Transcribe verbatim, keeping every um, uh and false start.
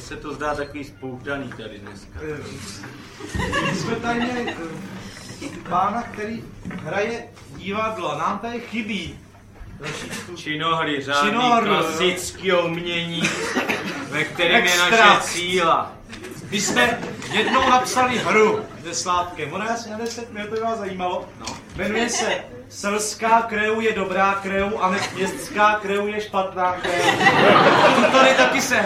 se to zdá takový spoutaný tady dneska. My jsme tady měli pána, který hraje divadlo. Nám tady chybí. Činohry, řádný Činohru, klasický umění, ve kterém je Extra. naše síla. Vy jste jednou napsali hru se Slávkem. Ono je asi na deset minut, to by vás zajímalo. No. Jmenuje se Selská kreu je dobrá kreu a městská kreu je špatná kreu. To tady taky se